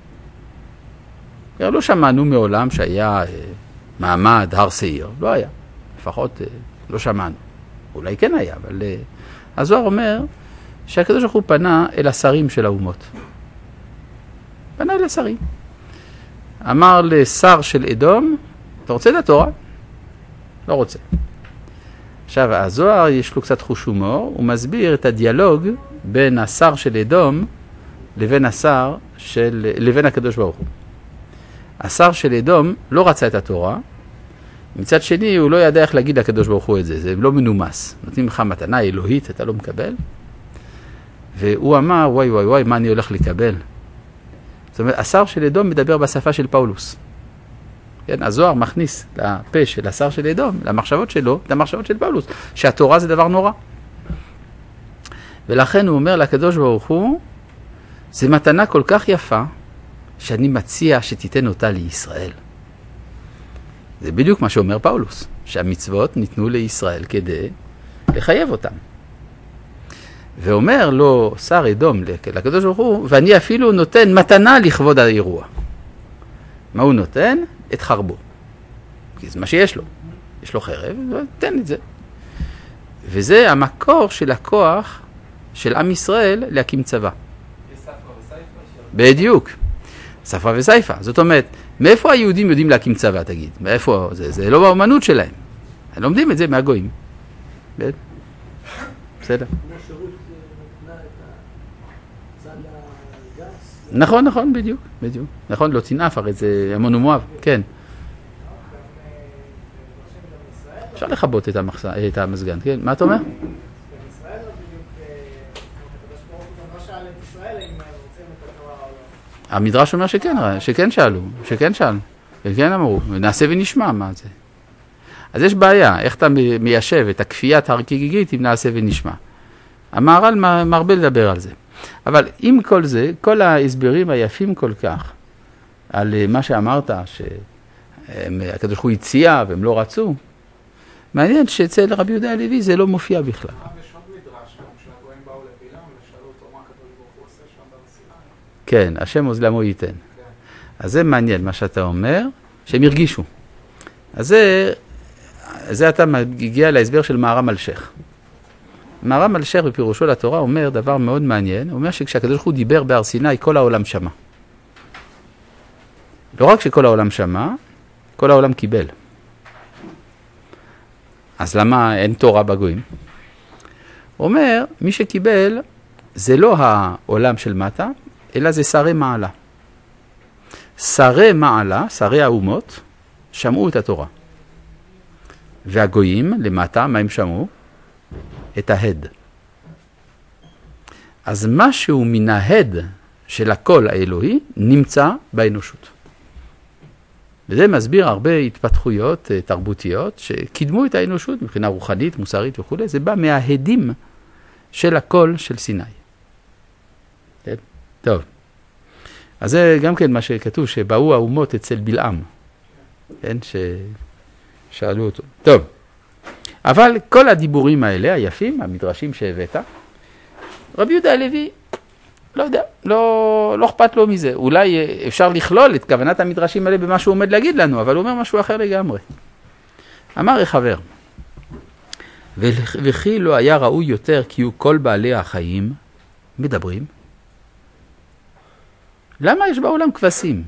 לא שמענו מעולם שהיה מעמד הר שעיר, לא היה. לפחות לא שמענו. אולי כן היה, אבל הזוהר אומר שהקדוש ברוך הוא פנה אל השרים של האומות. פנה אל השרים. אמר לשר של אדום, אתה רוצה את התורה? לא רוצה. עכשיו, הזוהר יש לו קצת חוש הומור, הוא מסביר את הדיאלוג בין השר של אדום לבין השר של, לבין הקדוש ברוך הוא. השר של אדום לא רצה את התורה, מצד שני הוא לא ידע איך להגיד לקדוש ברוך הוא את זה, זה לא מנומס. נותנים לך מתנה אלוהית, אתה לא מקבל. והוא אמר, וואי וואי וואי, מה אני הולך לקבל? זאת אומרת, השר של אדום מדבר בשפה של פאולוס. כן? הזוהר מכניס לפה של השר של אדום, למחשבות שלו, למחשבות של פאולוס, שהתורה זה דבר נורא. ולכן הוא אומר לקדוש ברוך הוא, זה מתנה כל כך יפה, שאני מציע שתיתן אותה לישראל. זה בדיוק מה שאומר פאולוס, שהמצוות ניתנו לישראל כדי לחייב אותם. ואומר לו שר אדום לקדוש ברוך הוא, ואני אפילו נותן מתנה לכבוד האירוע. מה הוא נותן? את חרבו. כי זה מה שיש לו. יש לו חרב, ותן את זה. וזה המקור של הכוח של עם ישראל להקים צבא. בדיוק. ספרה וסייפה. זאת אומרת, מאיפה היהודים יודעים להקים צבא, תגיד? מאיפה? זה, זה לא באמנות שלהם. הם לומדים את זה מהגויים. בסדר. נכון, נכון, בדיוק, בדיוק. נכון, לא תנאף, הרי זה המון ומואב, כן. אפשר לכבות את המסגן, כן? מה אתה אומר? בישראל לא בדיוק, הקדוש ברוך הוא לא שאל את ישראל אם רוצים את התורה או לא. המדרש אומר שכן, שכן שאלו, שכן שאלו, וכן אמרו, נעשה ונשמע מה זה. אז יש בעיה, איך אתה מיישב את הכפיית הרקיגיגית אם נעשה ונשמע. המהר"ל מרבה לדבר על זה. אבל עם כל זה, כל ההסברים היפים כל כך, על מה שאמרת, שהקדוש ברוך הוא הציע והם לא רצו, מעניין שאצל רבי יהודה הלוי זה לא מופיע בכלל. יש עוד מדרש, גם שהגויים באו לבילם ושאלו אותו מה הקדוש ברוך הוא עושה שם במסילה. כן, השם עוזלמו ייתן. אז זה מעניין מה שאתה אומר, שהם הרגישו. אז זה, זה אתה מגיע להסבר של מהר"ם אלשיך. מהר"ם אלשיך בפירושו לתורה אומר דבר מאוד מעניין, הוא אומר שכשהקדוש ברוך הוא דיבר בהר סיני, כל העולם שמע. לא רק שכל העולם שמע, כל העולם קיבל. אז למה אין תורה בגויים? הוא אומר, מי שקיבל זה לא העולם של מטה, אלא זה שרי מעלה. שרי מעלה, שרי האומות, שמעו את התורה. והגויים למטה, מה הם שמעו? את ההד. אז משהו מן ההד של הקול האלוהי נמצא באנושות. וזה מסביר הרבה התפתחויות תרבותיות שקידמו את האנושות מבחינה רוחנית, מוסרית וכו'. זה בא מההדים של הקול של סיני. כן? טוב. אז זה גם כן מה שכתוב, שבאו האומות אצל בלעם. כן? ששאלו אותו. טוב. אבל כל הדיבורים האלה, היפים, המדרשים שהבאת, רבי יהודה הלוי, לא יודע, לא, לא אכפת לו מזה. אולי אפשר לכלול את כוונת המדרשים האלה במה שהוא עומד להגיד לנו, אבל הוא אומר משהו אחר לגמרי. אמר החבר, וכי לא היה ראוי יותר כי הוא כל בעלי החיים מדברים? למה יש בעולם כבשים?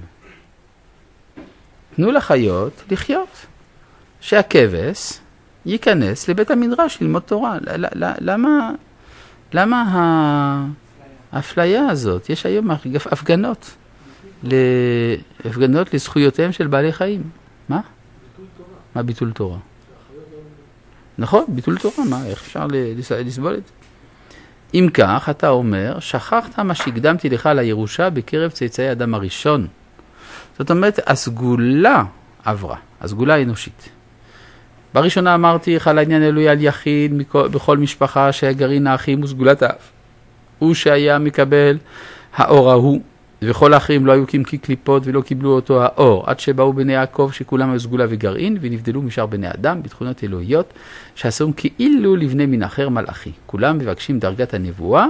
תנו לחיות לחיות. שהכבש ייכנס לבית המדרש ללמוד תורה. למה, למה האפליה הזאת? יש היום הפגנות, הפגנות לזכויותיהם של בעלי חיים. מה? ביטול תורה. מה ביטול תורה? נכון, ביטול תורה. מה, איך אפשר לסבול את זה? אם כך, אתה אומר, שכחת מה שהקדמתי לך לירושה בקרב צאצאי האדם הראשון. זאת אומרת, הסגולה עברה, הסגולה האנושית. בראשונה אמרתי לך לעניין אלוהי על יחיד בכל משפחה שהגרעין האחים וסגולת האב. הוא שהיה מקבל האור ההוא, וכל האחרים לא היו כמקי קליפות ולא קיבלו אותו האור, עד שבאו בני יעקב שכולם היו סגולה וגרעין, ונבדלו משאר בני אדם בתכונות אלוהיות, שעשום כאילו לבני מן אחר מלאכי. כולם מבקשים דרגת הנבואה,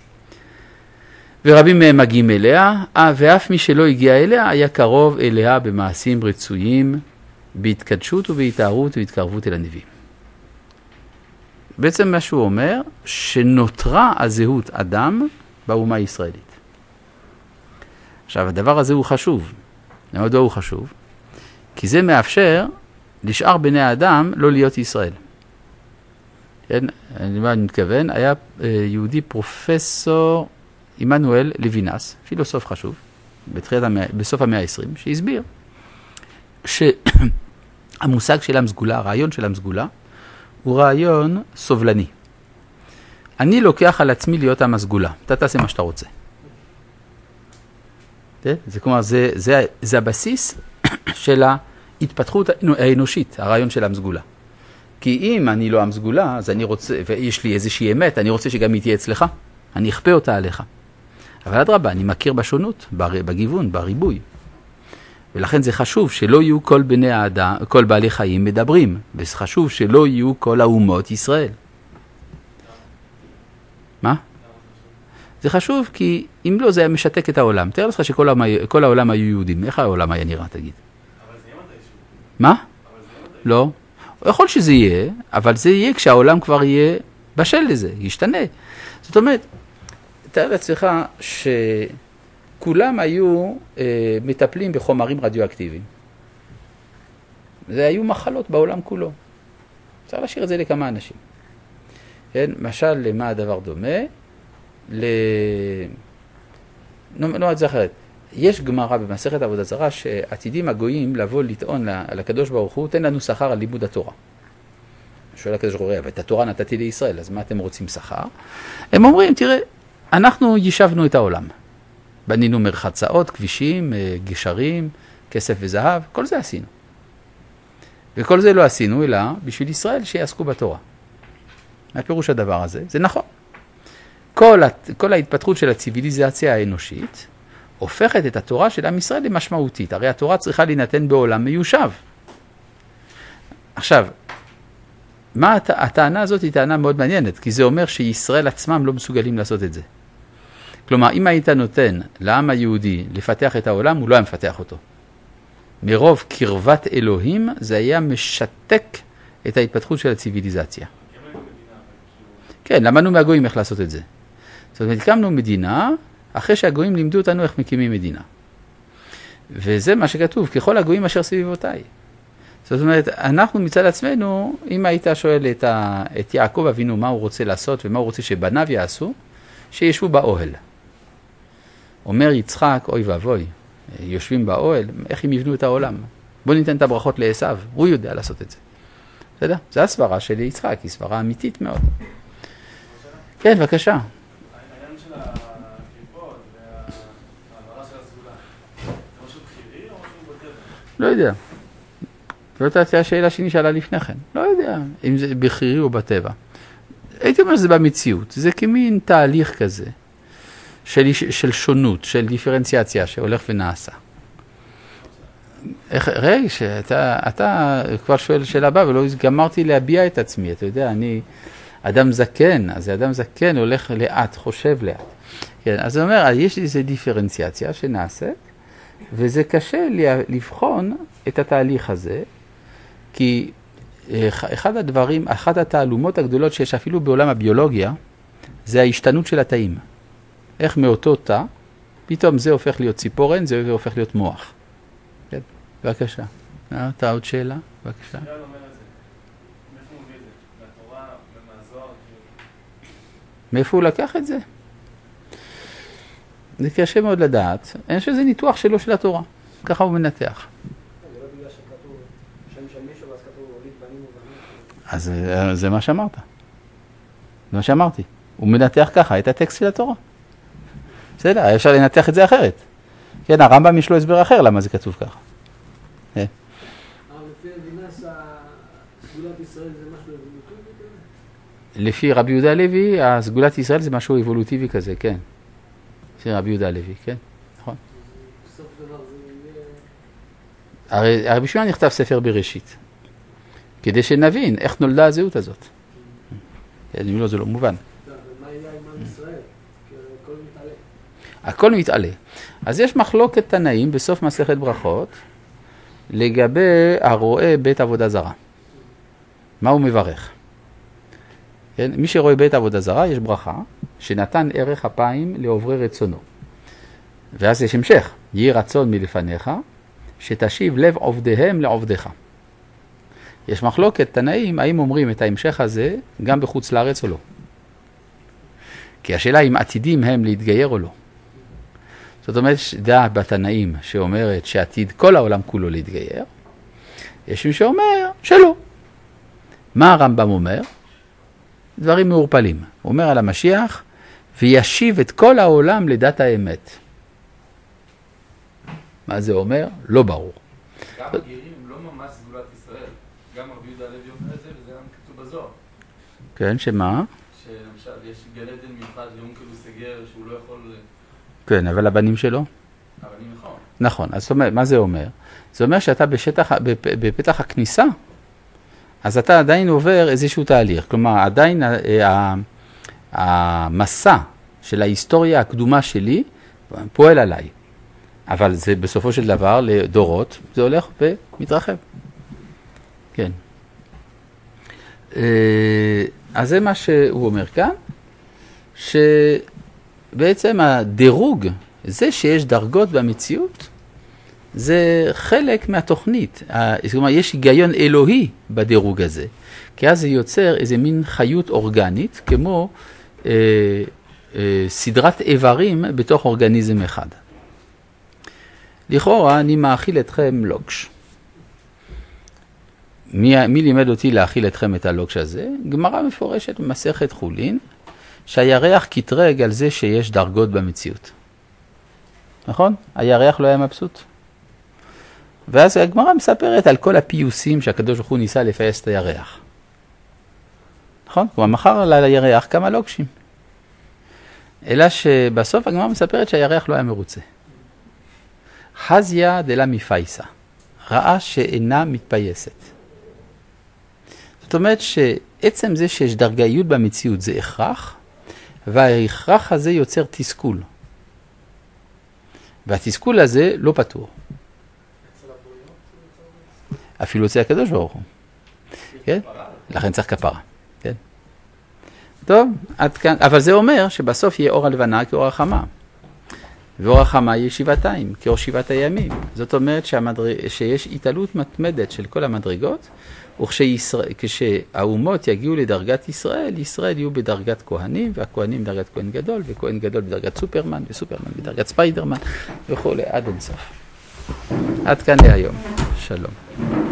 ורבים מהם מגיעים אליה, ואף מי שלא הגיע אליה היה קרוב אליה במעשים רצויים, בהתקדשות ובהתארות ובהתקרבות אל הנביאים. בעצם מה שהוא אומר, שנותרה הזהות אדם באומה הישראלית. עכשיו, הדבר הזה הוא חשוב. למה הוא חשוב? כי זה מאפשר לשאר בני האדם לא להיות ישראל. כן, אני, אני מתכוון, היה יהודי פרופסור עמנואל לוינס, פילוסוף חשוב, בתחילת המאה, בסוף המאה ה-עשרים, שהסביר שהמושג של עם סגולה, הרעיון של עם סגולה, הוא רעיון סובלני. אני לוקח על עצמי להיות עם הסגולה, אתה תעשה מה שאתה רוצה. זה, כלומר, זה, זה, זה הבסיס של ההתפתחות האנושית, הרעיון של עם סגולה. כי אם אני לא עם סגולה, אז אני רוצה, ויש לי איזושהי אמת, אני רוצה שגם היא תהיה אצלך, אני אכפה אותה עליך. אבל אדרבה, אני מכיר בשונות, בגיוון, בריבוי. ולכן זה חשוב שלא יהיו כל בני האדם, כל בעלי חיים מדברים, וזה חשוב שלא יהיו כל האומות ישראל. מה? זה חשוב כי אם לא זה היה משתק את העולם. תאר לך שכל העולם, כל העולם היו יהודים. איך העולם היה נראה, תגיד? אבל זה יהיה מתישהו. מה? אבל זה יהיה מתישהו. לא. יכול שזה יהיה, אבל זה יהיה כשהעולם כבר יהיה בשל לזה, ישתנה. זאת אומרת, תאר לעצמך שכולם היו אה, מטפלים בחומרים רדיואקטיביים. זה היו מחלות בעולם כולו. צריך להשאיר את זה לכמה אנשים. כן? משל למה הדבר דומה? ל... לא, את זה אחרת. יש גמרא במסכת עבודה זרה שעתידים הגויים לבוא לטעון לקדוש ברוך הוא, תן לנו שכר על לימוד התורה. שואל הקדוש ברוך הוא, אבל את התורה נתתי לישראל, אז מה אתם רוצים שכר? הם אומרים, תראה, אנחנו יישבנו את העולם. בנינו מרחצאות, כבישים, גשרים, כסף וזהב, כל זה עשינו. וכל זה לא עשינו, אלא בשביל ישראל שיעסקו בתורה. מה פירוש הדבר הזה? זה נכון. כל, כל ההתפתחות של הציביליזציה האנושית הופכת את התורה של עם ישראל למשמעותית. הרי התורה צריכה להינתן בעולם מיושב. עכשיו, מה הט... הטענה הזאת היא טענה מאוד מעניינת, כי זה אומר שישראל עצמם לא מסוגלים לעשות את זה. כלומר, אם היית נותן לעם היהודי לפתח את העולם, הוא לא היה מפתח אותו. מרוב קרבת אלוהים, זה היה משתק את ההתפתחות של הציביליזציה. כן, למדנו מהגויים איך לעשות את זה. זאת אומרת, הקמנו מדינה, אחרי שהגויים לימדו אותנו איך מקימים מדינה. וזה מה שכתוב, ככל הגויים אשר סביבותיי. זאת אומרת, אנחנו מצד עצמנו, אם היית שואל את, ה... את יעקב אבינו מה הוא רוצה לעשות ומה הוא רוצה שבניו יעשו, שישבו באוהל. אומר יצחק, אוי ואבוי, יושבים באוהל, איך הם יבנו את העולם? בוא ניתן את הברכות לעשיו, הוא יודע לעשות את זה. בסדר? זה הסברה של יצחק, היא סברה אמיתית מאוד. כן, בבקשה. העניין של הקליפות והעברה של הסגולה, זה משהו בחירי או משהו בטבע? לא יודע. זאת הייתה השאלה שנשאלה לפני כן. לא יודע אם זה בחירי או בטבע. הייתי אומר שזה במציאות. זה כמין תהליך כזה של, של שונות, של דיפרנציאציה שהולך ונעשה. איך, רגע, שאתה, אתה כבר שואל שאלה הבאה ולא גמרתי להביע את עצמי. אתה יודע, אני אדם זקן, אז אדם זקן הולך לאט, חושב לאט. כן, אז זה אומר, יש איזו דיפרנציאציה שנעשית, וזה קשה לבחון את התהליך הזה, כי אחד הדברים, אחת התעלומות הגדולות שיש אפילו בעולם הביולוגיה, זה ההשתנות של התאים. איך מאותו תא, פתאום זה הופך להיות ציפורן, זה הופך להיות מוח. כן, בבקשה. אתה עוד שאלה? בבקשה. מאיפה הוא לקח את זה? זה קשה מאוד לדעת. אין שזה ניתוח שלו של התורה. ככה הוא מנתח. זה לא בגלל שכתוב שם של מישהו, ואז כתוב הוליד בנים ובנים. אז זה מה שאמרת. זה מה שאמרתי. הוא מנתח ככה את הטקסט של התורה. בסדר, אפשר לנתח את זה אחרת. כן, הרמב"ם יש לו הסבר אחר למה זה כתוב ככה. אבל לפי הדינס, סגולת ישראל זה משהו אבולוטיבי כזה? לפי רבי יהודה הלוי, הסגולת ישראל זה משהו אבולוטיבי כזה, כן. לפי רבי יהודה הלוי, כן, נכון. בסוף דבר זה יהיה... הרי בשביל מה נכתב ספר בראשית? כדי שנבין איך נולדה הזהות הזאת. אם לא, זה לא מובן. ומה יהיה עם עם ישראל? כי הכל מתעלה. הכל מתעלה. אז יש מחלוקת תנאים בסוף מסכת ברכות, לגבי הרואה בית עבודה זרה. מה הוא מברך? כן? מי שרואה בית עבודה זרה, יש ברכה, שנתן ערך אפיים לעוברי רצונו. ואז יש המשך, יהי רצון מלפניך, שתשיב לב עובדיהם לעובדיך. יש מחלוקת תנאים, האם אומרים את ההמשך הזה גם בחוץ לארץ או לא. כי השאלה אם עתידים הם להתגייר או לא. זאת אומרת, דעה בתנאים שאומרת שעתיד כל העולם כולו להתגייר, יש מי שאומר שלא. מה הרמב"ם אומר? דברים מעורפלים. הוא אומר על המשיח, וישיב את כל העולם לדת האמת. מה זה אומר? לא ברור. גם הגרים הם לא ממש כן, שמה? שלמשל יש גן עדן מיוחד לאונקלוס הגר שהוא לא יכול... כן, אבל הבנים שלו? הבנים נכון. נכון, אז זאת אומרת, מה זה אומר? זה אומר שאתה בשטח, בפתח הכניסה, אז אתה עדיין עובר איזשהו תהליך. כלומר, עדיין המסע של ההיסטוריה הקדומה שלי פועל עליי. אבל זה בסופו של דבר, לדורות, זה הולך ומתרחב. כן. אז זה מה שהוא אומר כאן, שבעצם הדירוג, זה שיש דרגות במציאות, זה חלק מהתוכנית. זאת אומרת, יש היגיון אלוהי בדירוג הזה, כי אז זה יוצר איזה מין חיות אורגנית, כמו אה, אה, סדרת איברים בתוך אורגניזם אחד. לכאורה, אני מאכיל אתכם לוקש. מי, מי לימד אותי להאכיל אתכם את הלוקש הזה? גמרא מפורשת במסכת חולין, שהירח קטרג על זה שיש דרגות במציאות. נכון? הירח לא היה מבסוט. ואז הגמרא מספרת על כל הפיוסים שהקדוש ברוך הוא ניסה לפייס את הירח. נכון? כלומר, מחר על הירח כמה לוקשים. אלא שבסוף הגמרא מספרת שהירח לא היה מרוצה. חזיה דלה מפייסה. ראה שאינה מתפייסת. זאת אומרת שעצם זה שיש דרגאיות במציאות זה הכרח, וההכרח הזה יוצר תסכול. והתסכול הזה לא פתור. אפילו אצל הקדוש ברוך הוא. כן? לכן צריך כפרה. כן? טוב, עד כאן. אבל זה אומר שבסוף יהיה אור הלבנה כאור החמה. ואור החמה יהיה שבעתיים, כאור שבעת הימים. זאת אומרת שהמדרג... שיש התעלות מתמדת של כל המדרגות, וכשהאומות יגיעו לדרגת ישראל, ישראל יהיו בדרגת כהנים, והכהנים בדרגת כהן גדול, וכהן גדול בדרגת סופרמן, וסופרמן בדרגת ספיידרמן, וכו' עד אינסוף. עד כאן להיום. שלום.